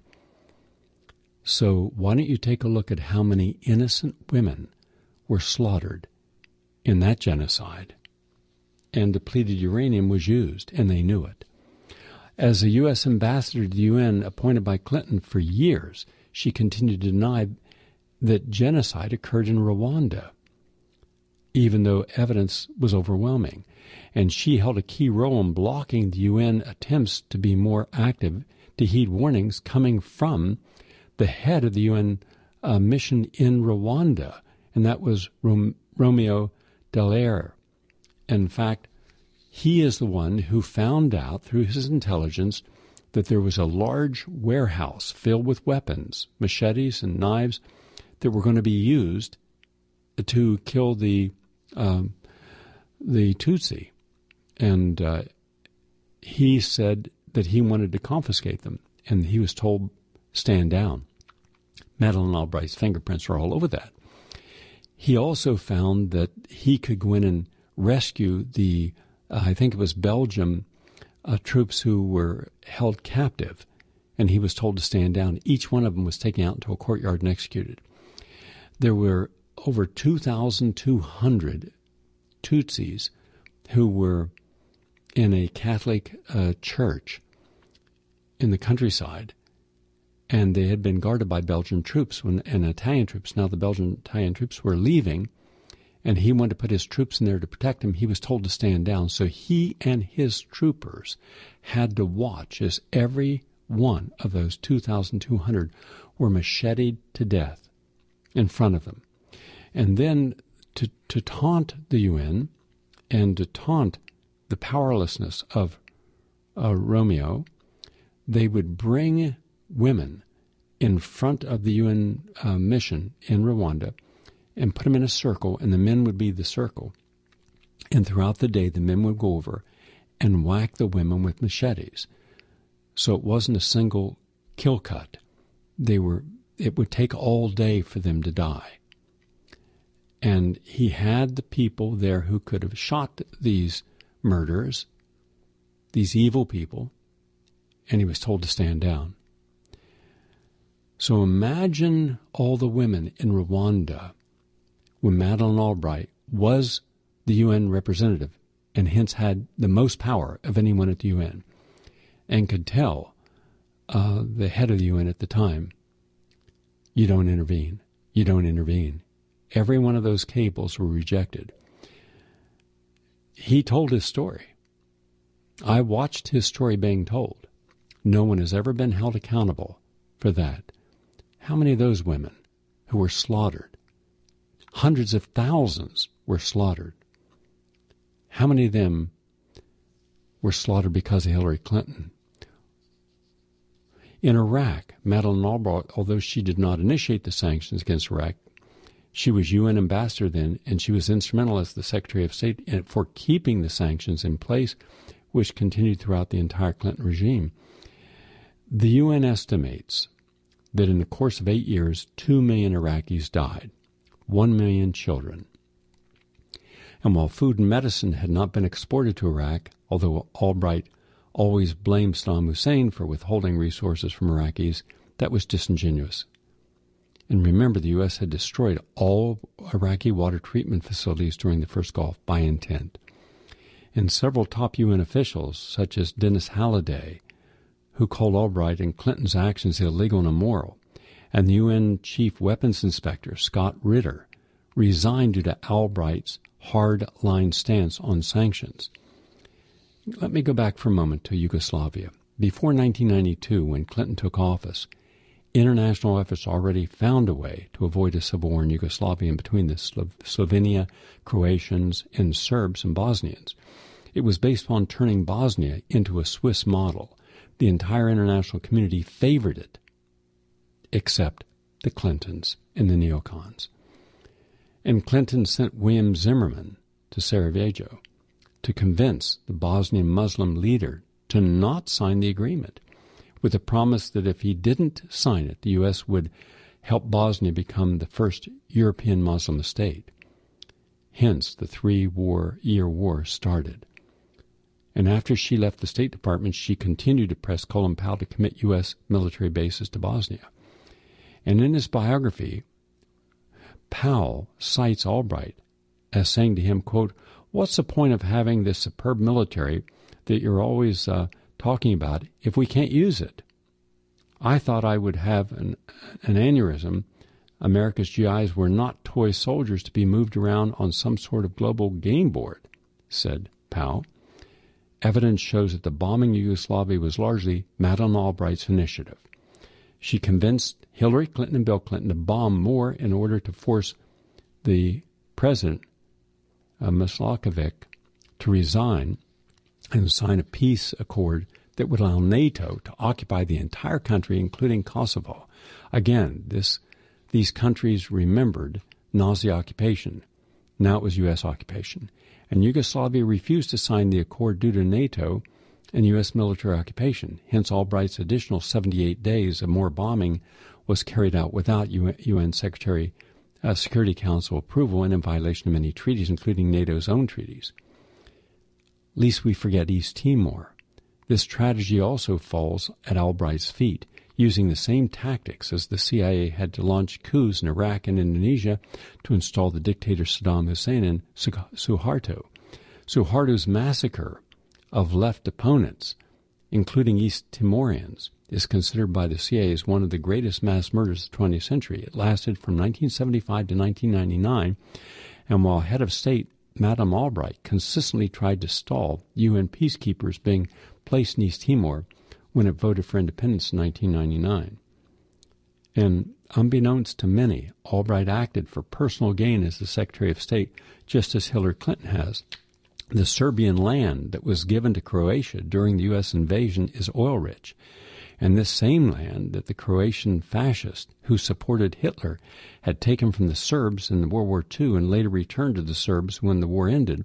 So why don't you take a look at how many innocent women were slaughtered in that genocide? And depleted uranium was used, and they knew it. As a U S ambassador to the U N appointed by Clinton for years, she continued to deny that genocide occurred in Rwanda, even though evidence was overwhelming. And she held a key role in blocking the U N attempts to be more active, to heed warnings coming from the head of the U N uh, mission in Rwanda, and that was Rom- Romeo Dallaire. In fact, he is the one who found out through his intelligence that there was a large warehouse filled with weapons, machetes and knives, that were going to be used to kill the um, the Tutsi. And uh, he said that he wanted to confiscate them, and he was told, stand down. Madeleine Albright's fingerprints are all over that. He also found that he could go in and rescue the I think it was Belgium, uh, troops who were held captive, and he was told to stand down. Each one of them was taken out into a courtyard and executed. There were over two thousand two hundred Tutsis who were in a Catholic uh, church in the countryside, and they had been guarded by Belgian troops when, and Italian troops. Now the Belgian Italian troops were leaving, and he wanted to put his troops in there to protect them. He was told to stand down. So he and his troopers had to watch as every one of those two thousand two hundred were macheted to death in front of them. And then to, to taunt the U N and to taunt the powerlessness of uh, Romeo, they would bring women in front of the U N uh, mission in Rwanda and put them in a circle, and the men would be the circle. And throughout the day, the men would go over and whack the women with machetes. So it wasn't a single kill cut. They were. It would take all day for them to die. And he had the people there who could have shot these murderers, these evil people, and he was told to stand down. So imagine all the women in Rwanda when Madeleine Albright was the U N representative and hence had the most power of anyone at the U N and could tell uh, the head of the U N at the time, you don't intervene, you don't intervene. Every one of those cables were rejected. He told his story. I watched his story being told. No one has ever been held accountable for that. How many of those women who were slaughtered? Hundreds of thousands were slaughtered. How many of them were slaughtered because of Hillary Clinton? In Iraq, Madeleine Albright, although she did not initiate the sanctions against Iraq, she was U N ambassador then, and she was instrumental as the Secretary of State for keeping the sanctions in place, which continued throughout the entire Clinton regime. The U N estimates that in the course of eight years, two million Iraqis died, one million children. And while food and medicine had not been exported to Iraq, although Albright always blamed Saddam Hussein for withholding resources from Iraqis, that was disingenuous. And remember, the U S had destroyed all Iraqi water treatment facilities during the first Gulf by intent. And several top U N officials, such as Dennis Halliday, who called Albright and Clinton's actions illegal and immoral, and the U N Chief Weapons Inspector, Scott Ritter, resigned due to Albright's hard-line stance on sanctions. Let me go back for a moment to Yugoslavia. Before nineteen ninety-two, when Clinton took office, international efforts already found a way to avoid a civil war in Yugoslavia in between the Slo- Slovenia, Croatians, and Serbs and Bosnians. It was based on turning Bosnia into a Swiss model. The entire international community favored it, except the Clintons and the neocons. And Clinton sent William Zimmerman to Sarajevo to convince the Bosnian Muslim leader to not sign the agreement, with the promise that if he didn't sign it, the U S would help Bosnia become the first European Muslim state. Hence, the three-war-year war started. And after she left the State Department, she continued to press Colin Powell to commit U S military bases to Bosnia. And in his biography, Powell cites Albright as saying to him, quote, "What's the point of having this superb military that you're always uh, talking about if we can't use it? I thought I would have an, an aneurysm. America's G Is were not toy soldiers to be moved around on some sort of global game board," said Powell. Evidence shows that the bombing of Yugoslavia was largely Madeleine Albright's initiative. She convinced Hillary Clinton and Bill Clinton to bomb more in order to force the president, uh, Milosevic, to resign and sign a peace accord that would allow NATO to occupy the entire country, including Kosovo. Again, this these countries remembered Nazi occupation. Now it was U S occupation. And Yugoslavia refused to sign the accord due to NATO and U S military occupation. Hence, Albright's additional seventy-eight days of more bombing was carried out without U N Secretary uh, Security Council approval and in violation of many treaties, including NATO's own treaties. Least we forget East Timor. This tragedy also falls at Albright's feet, using the same tactics as the C I A had to launch coups in Iraq and Indonesia to install the dictator Saddam Hussein and Suharto. Suharto's massacre of left opponents, including East Timorians, is considered by the C I A as one of the greatest mass murders of the twentieth century. It lasted from nineteen seventy-five to nineteen ninety-nine, and while head of state Madame Albright consistently tried to stall U N peacekeepers being placed in East Timor when it voted for independence in nineteen ninety-nine. And unbeknownst to many, Albright acted for personal gain as the Secretary of State, just as Hillary Clinton has. The Serbian land that was given to Croatia during the U S invasion is oil-rich, and this same land that the Croatian fascists who supported Hitler had taken from the Serbs in World War Two and later returned to the Serbs when the war ended.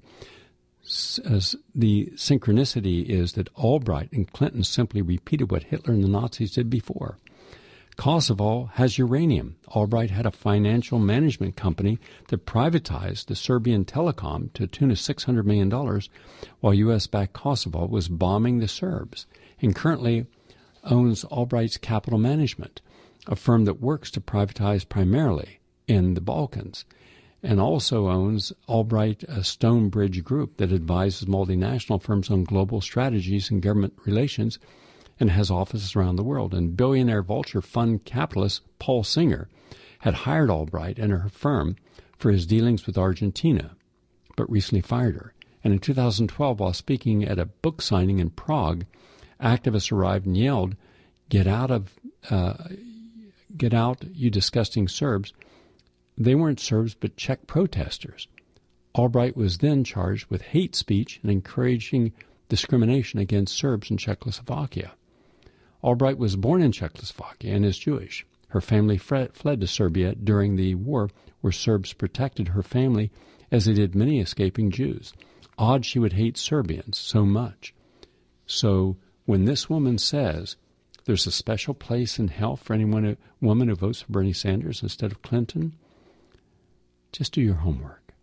As the synchronicity is that Albright and Clinton simply repeated what Hitler and the Nazis did before. Kosovo has uranium. Albright had a financial management company that privatized the Serbian telecom to a tune of six hundred million dollars while U S-backed Kosovo was bombing the Serbs, and currently owns Albright's Capital Management, a firm that works to privatize primarily in the Balkans, and also owns Albright a Stonebridge Group that advises multinational firms on global strategies and government relations and has offices around the world. And billionaire vulture fund capitalist Paul Singer had hired Albright and her firm for his dealings with Argentina, but recently fired her. And in two thousand twelve, while speaking at a book signing in Prague, activists arrived and yelled, "Get out of, uh, get out, you disgusting Serbs." They weren't Serbs, but Czech protesters. Albright was then charged with hate speech and encouraging discrimination against Serbs in Czechoslovakia. Albright was born in Czechoslovakia and is Jewish. Her family fled to Serbia during the war, where Serbs protected her family, as they did many escaping Jews. Odd she would hate Serbians so much. So when this woman says there's a special place in hell for anyone, a woman who votes for Bernie Sanders instead of Clinton, just do your homework.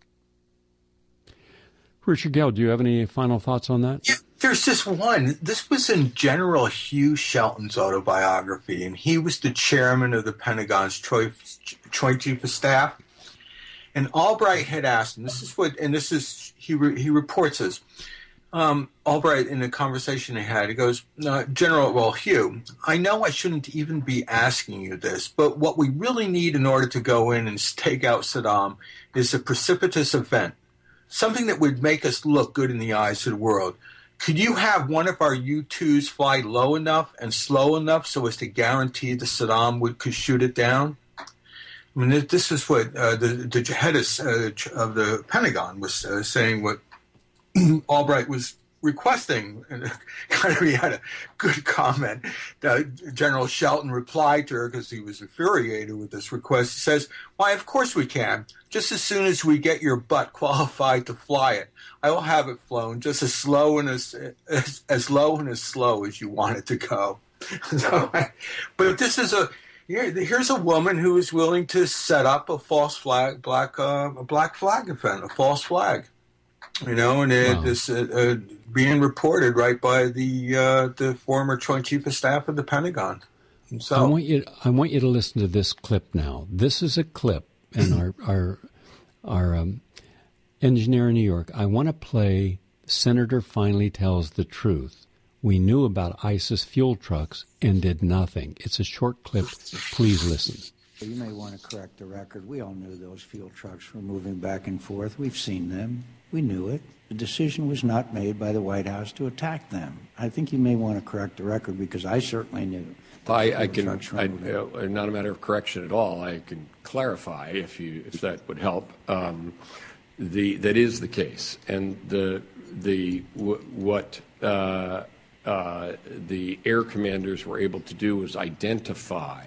Richard Gell, do you have any final thoughts on that?
Yeah, there's just one. This was in General Hugh Shelton's autobiography, and he was the chairman of the Pentagon's Joint Chief of Staff. And Albright had asked him, this is what, and this is, he re, he reports this. Um, Albright, in a conversation they had, he goes, uh, General, well, Hugh, I know I shouldn't even be asking you this, but what we really need in order to go in and take out Saddam is a precipitous event, something that would make us look good in the eyes of the world. Could you have one of our U twos fly low enough and slow enough so as to guarantee that Saddam would could shoot it down? I mean, this is what uh, the, the head of, uh, of the Pentagon was uh, saying, what Albright was requesting, and kind of he had a good comment. Uh, General Shelton replied to her because he was infuriated with this request. He says, "Why, of course we can. Just as soon as we get your butt qualified to fly it, I will have it flown just as slow and as as, as low and as slow as you want it to go." So, but this is a here, here's a woman who is willing to set up a false flag, black uh, a black flag event, a false flag. You know, and it
wow.
is uh, uh, being reported right by the uh, the former Joint Chief of Staff of the Pentagon himself.
I want you. I want you to listen to this clip now. This is a clip, and our our our um, engineer in New York. I want to play. Senator finally tells the truth. We knew about ISIS fuel trucks and did nothing. It's a short clip. Please listen.
You may want to correct the record. We all knew those fuel trucks were moving back and forth. We've seen them. We knew it. The decision was not made by the White House to attack them. I think you may want to correct the record because I certainly knew.
I, I can, I, uh, not a matter of correction at all. I can clarify if you, if that would help. Um, the that is the case, and the the w- what uh, uh, the air commanders were able to do was identify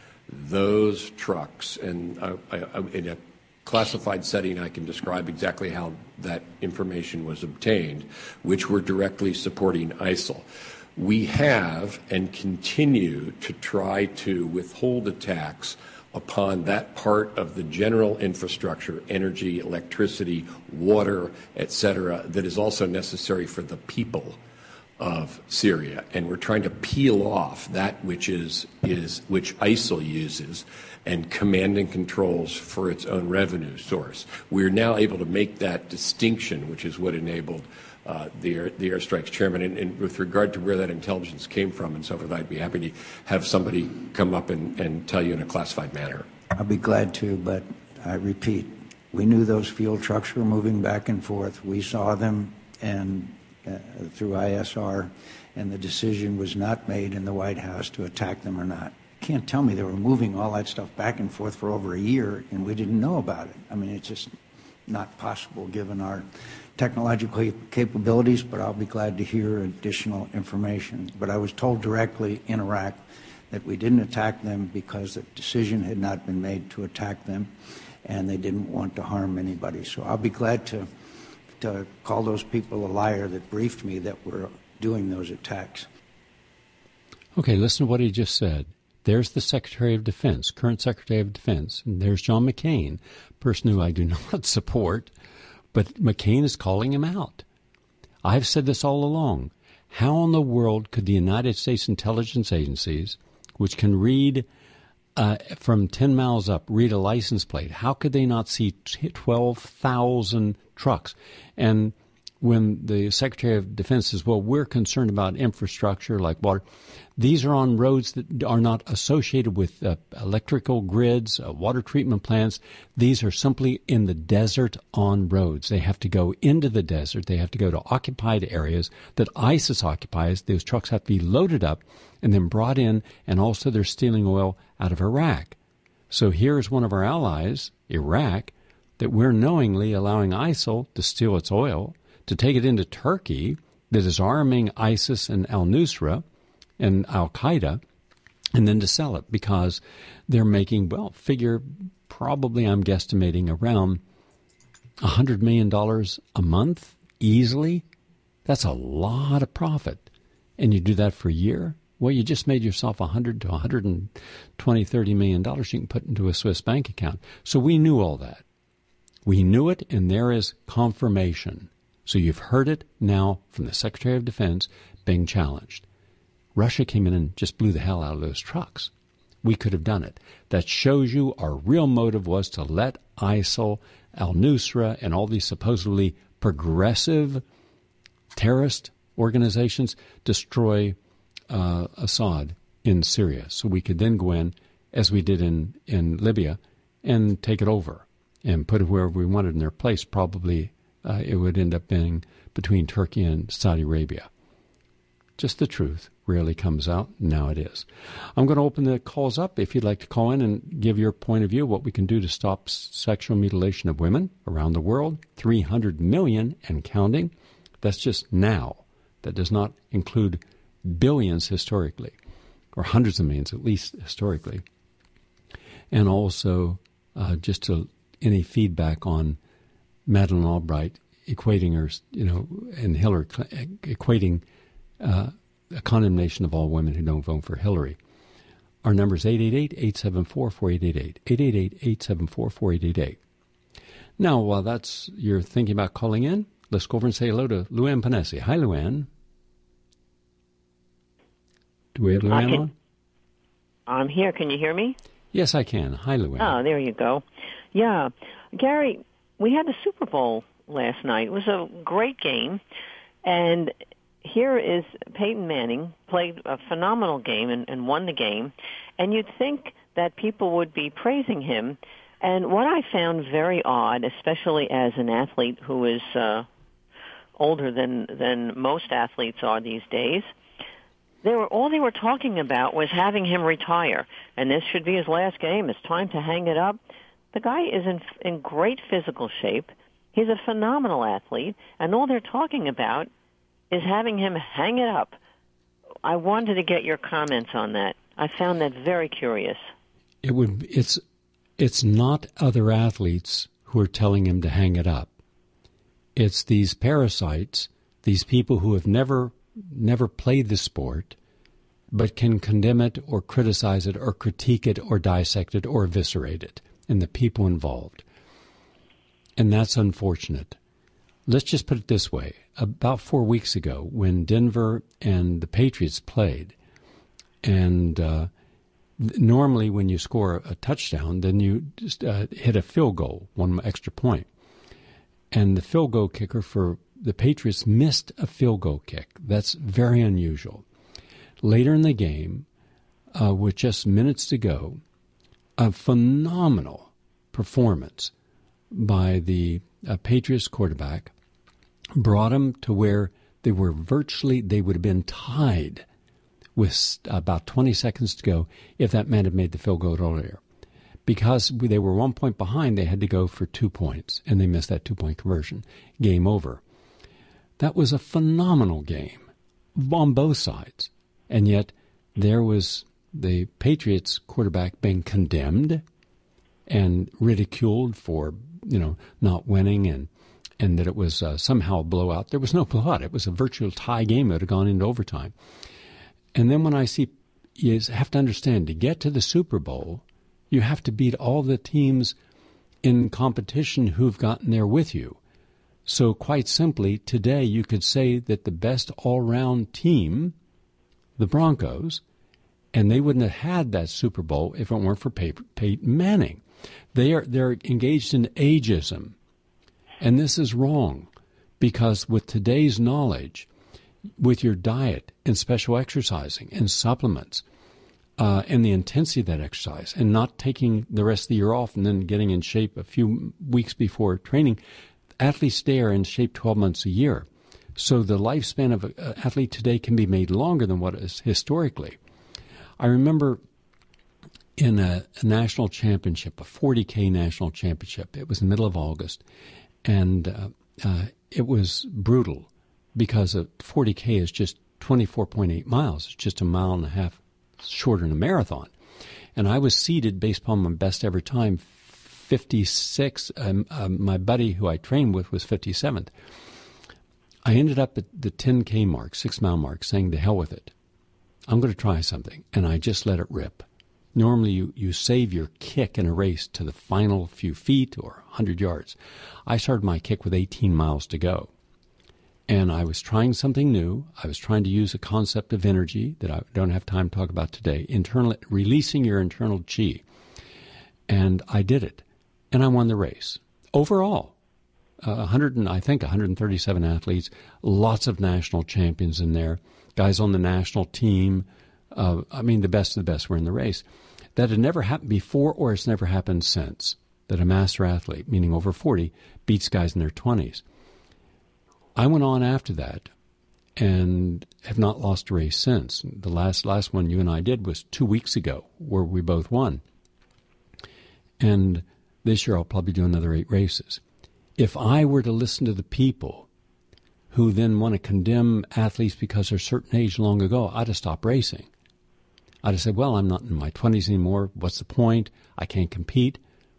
those trucks, and uh, uh, in a classified setting, I can describe exactly how that information was obtained, which were directly supporting ISIL. We have and continue to try to withhold attacks upon that part of the general infrastructure, energy, electricity, water, et cetera, that is also necessary for the people of Syria. And we're trying to peel off that which is, is which ISIL uses and command and controls for its own revenue source. We're now able to make that distinction, which is what enabled uh, the, air, the airstrikes chairman. And, and with regard to where that intelligence came from and so forth, I'd be happy to have somebody come up and, and tell you in a classified manner.
I'll be glad to, but I repeat, we knew those fuel trucks were moving back and forth. We saw them and uh, through I S R, and the decision was not made in the White House to attack them or not. You can't tell me they were moving all that stuff back and forth for over a year and we didn't know about it. I mean, it's just not possible given our technological capabilities, but I'll be glad to hear additional information. But I was told directly in Iraq that we didn't attack them because the decision had not been made to attack them, and they didn't want to harm anybody. So I'll be glad to, to call those people a liar that briefed me that we're doing those attacks.
Okay, listen to what he just said. There's the Secretary of Defense, current Secretary of Defense, and there's John McCain, a person who I do not support, but McCain is calling him out. I've said this all along. How in the world could the United States intelligence agencies, which can read uh, from ten miles up, read a license plate, how could they not see twelve thousand trucks? And when the Secretary of Defense says, well, we're concerned about infrastructure like water, these are on roads that are not associated with uh, electrical grids, uh, water treatment plants. These are simply in the desert on roads. They have to go into the desert. They have to go to occupied areas that ISIS occupies. Those trucks have to be loaded up and then brought in, and also they're stealing oil out of Iraq. So here's one of our allies, Iraq, that we're knowingly allowing ISIL to steal its oil, to take it into Turkey, that is arming ISIS and al-Nusra and al-Qaeda, and then to sell it because they're making, well, figure probably I'm guesstimating around one hundred million dollars a month easily. That's a lot of profit. And you do that for a year? Well, you just made yourself one hundred to one hundred twenty, thirty million dollars you can put into a Swiss bank account. So we knew all that. We knew it, and there is confirmation. So you've heard it now from the Secretary of Defense being challenged. Russia came in and just blew the hell out of those trucks. We could have done it. That shows you our real motive was to let ISIL, al-Nusra, and all these supposedly progressive terrorist organizations destroy uh, Assad in Syria. So we could then go in, as we did in, in Libya, and take it over and put it wherever we wanted in their place. Probably uh, it would end up being between Turkey and Saudi Arabia. Just the truth rarely comes out. Now it is. I'm going to open the calls up. If you'd like to call in and give your point of view, what we can do to stop sexual mutilation of women around the world, three hundred million and counting. That's just now. That does not include billions historically, or hundreds of millions at least historically. And also uh, just to any feedback on Madeleine Albright equating her, you know, and Hillary equating uh, a condemnation of all women who don't vote for Hillary. Our number is eight eight eight, eight seven four, four eight eight eight, eight eight eight, eight seven four, four eight eight eight. Now, while that's you're thinking about calling in, let's go over and say hello to Luann Panesi. Hi, Luann. Do we have Luann
can,
on?
I'm here. Can you hear me?
Yes, I can. Hi, Luann.
Oh, there you go. Yeah. Gary, we had the Super Bowl last night. It was a great game. And here is Peyton Manning, played a phenomenal game and, and won the game. And you'd think that people would be praising him. And what I found very odd, especially as an athlete who is uh, older than, than most athletes are these days, they were all they were talking about was having him retire. And this should be his last game. It's time to hang it up. The guy is in, in great physical shape. He's a phenomenal athlete. And all they're talking about is having him hang it up. I wanted to get your comments on that. I found that very curious.
It would. It's it's not other athletes who are telling him to hang it up. It's these parasites, these people who have never never played the sport, but can condemn it or criticize it or critique it or dissect it or eviscerate it, and the people involved. And that's unfortunate. Let's just put it this way. About four weeks ago, when Denver and the Patriots played, and uh, normally when you score a touchdown, then you just uh, hit a field goal, one extra point. And the field goal kicker for the Patriots missed a field goal kick. That's very unusual. Later in the game, uh, with just minutes to go, a phenomenal performance by the uh, Patriots quarterback brought them to where they were virtually, they would have been tied with about twenty seconds to go if that man had made the field goal earlier. Because they were one point behind, they had to go for two points, and they missed that two-point conversion. Game over. That was a phenomenal game on both sides. And yet there was the Patriots quarterback being condemned and ridiculed for, you know, not winning and, and that it was uh, somehow a blowout. There was no blowout. It was a virtual tie game that would have gone into overtime. And then when I see, you have to understand, to get to the Super Bowl, you have to beat all the teams in competition who've gotten there with you. So quite simply, today you could say that the best all-round team, the Broncos, and they wouldn't have had that Super Bowl if it weren't for Pey- Peyton Manning. They are they're engaged in ageism, and this is wrong, because with today's knowledge, with your diet and special exercising and supplements, uh, and the intensity of that exercise, and not taking the rest of the year off and then getting in shape a few weeks before training, athletes stay in shape twelve months a year. So the lifespan of an athlete today can be made longer than what is historically. I remember in a, a national championship, a forty K national championship, it was in the middle of August, and uh, uh, it was brutal because a forty K is just twenty-four point eight miles. It's just a mile and a half shorter than a marathon. And I was seeded, based upon my best ever time, fifty-six. Um, um, my buddy who I trained with was fifty-seventh. I ended up at the ten K mark, six-mile mark, saying, to hell with it. I'm going to try something. And I just let it rip. Normally, you, you save your kick in a race to the final few feet or one hundred yards. I started my kick with eighteen miles to go. And I was trying something new. I was trying to use a concept of energy that I don't have time to talk about today, internal, releasing your internal chi. And I did it. And I won the race. Overall, uh, one hundred, and I think one hundred thirty-seven athletes, lots of national champions in there, guys on the national team. Uh, I mean, the best of the best were in the race. That had never happened before, or it's never happened since, that a master athlete, meaning over forty, beats guys in their twenties. I went on after that and have not lost a race since. The last last one you and I did was two weeks ago, where we both won. And this year I'll probably do another eight races. If I were to listen to the people who then want to condemn athletes because they're a certain age long ago, I'd have stopped racing. I'd have said, well, I'm not in my twenties anymore. What's the point? I can't compete.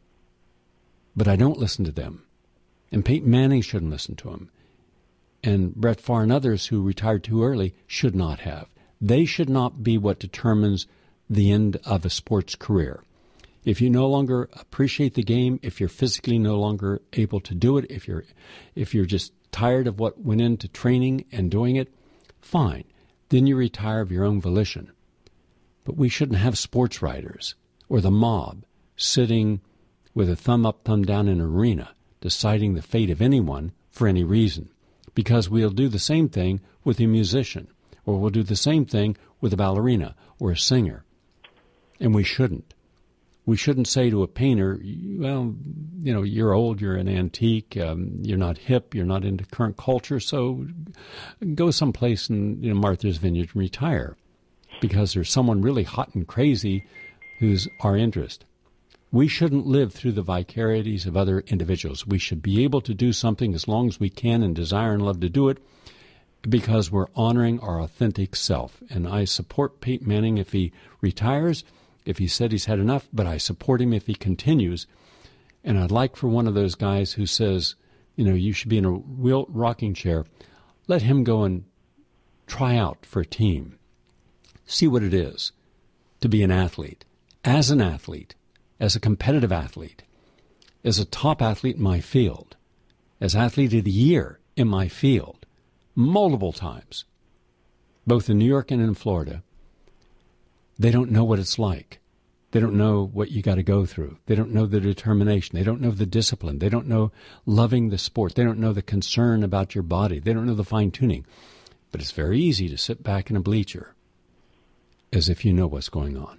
But I don't listen to them. And Peyton Manning shouldn't listen to him. And Brett Favre and others who retired too early should not have. They should not be what determines the end of a sports career. If you no longer appreciate the game, if you're physically no longer able to do it, if you're if you're just tired of what went into training and doing it, fine. Then you retire of your own volition. But we shouldn't have sports writers or the mob sitting with a thumb up, thumb down in an arena deciding the fate of anyone for any reason. Because we'll do the same thing with a musician, or we'll do the same thing with a ballerina or a singer. And we shouldn't. We shouldn't say to a painter, well, you know, you're old, you're an antique, um, you're not hip, you're not into current culture, so go someplace in, you know, Martha's Vineyard and retire. Because there's someone really hot and crazy who's our interest. We shouldn't live through the vicarities of other individuals. We should be able to do something as long as we can and desire and love to do it, because we're honoring our authentic self. And I support Peyton Manning if he retires, if he said he's had enough, but I support him if he continues. And I'd like for one of those guys who says, you know, you should be in a wheel rocking chair, let him go and try out for a team. see what it is to be an athlete. As an athlete, as a competitive athlete, as a top athlete in my field, as athlete of the year in my field, multiple times, both in New York and in Florida, they don't know what it's like. They don't know what you got to go through. They don't know the determination. They don't know the discipline. They don't know loving the sport. They don't know the concern about your body. They don't know the fine-tuning. But it's very easy to sit back in a bleacher as if you know what's going on.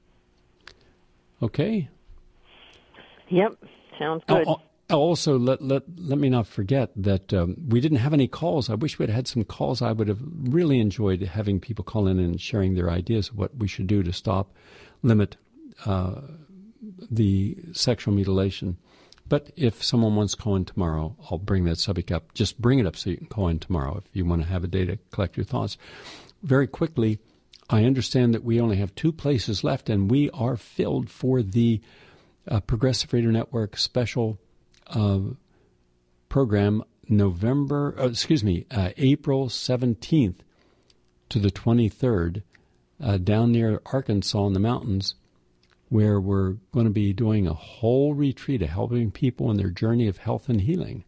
Okay?
Yep, sounds good.
Oh, also, let, let, let me not forget that um, we didn't have any calls. I wish we had had some calls. I would have really enjoyed having people call in and sharing their ideas of what we should do to stop, limit uh, the sexual mutilation. But if someone wants to call in tomorrow, I'll bring that subject up. Just bring it up so you can call in tomorrow if you want to have a day to collect your thoughts. Very quickly, I understand that we only have two places left, and we are filled for the uh, Progressive Radio Network special uh, program November, uh, excuse me, uh, April seventeenth to the twenty-third uh, down near Arkansas in the mountains, where we're going to be doing a whole retreat of helping people in their journey of health and healing.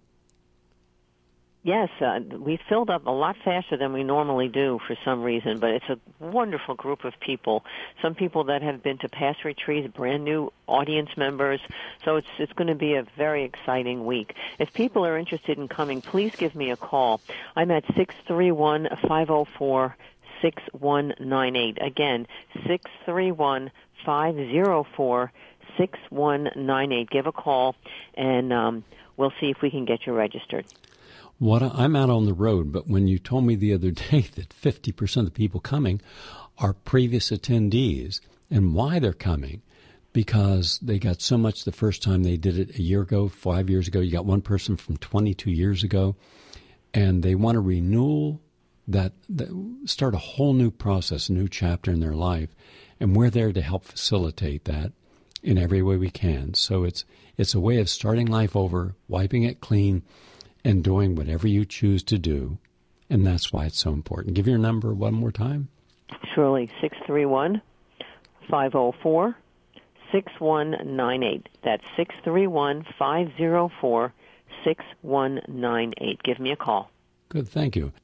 Yes, uh, we filled up a lot faster than we normally do for some reason, but it's a wonderful group of people. Some people that have been to past retreats, brand new audience members. So it's it's going to be a very exciting week. If people are interested in coming, please give me a call. I'm at six three one, five oh four, six one nine eight. Again, six three one, five oh four, six one nine eight. Give a call, and um, we'll see if we can get you registered.
What I'm out on the road, but when you told me the other day that fifty percent of the people coming are previous attendees, and why they're coming, because they got so much the first time they did it a year ago, five years ago. You got one person from twenty-two years ago, and they want a renewal, that, that start a whole new process, a new chapter in their life, and we're there to help facilitate that in every way we can. So it's it's a way of starting life over, wiping it clean, and doing whatever you choose to do, and that's why it's so important. Give your number one more time.
Surely, six three one, five oh four, six one nine eight. That's six three one, five oh four, six one nine eight. Give me a call.
Good, thank you.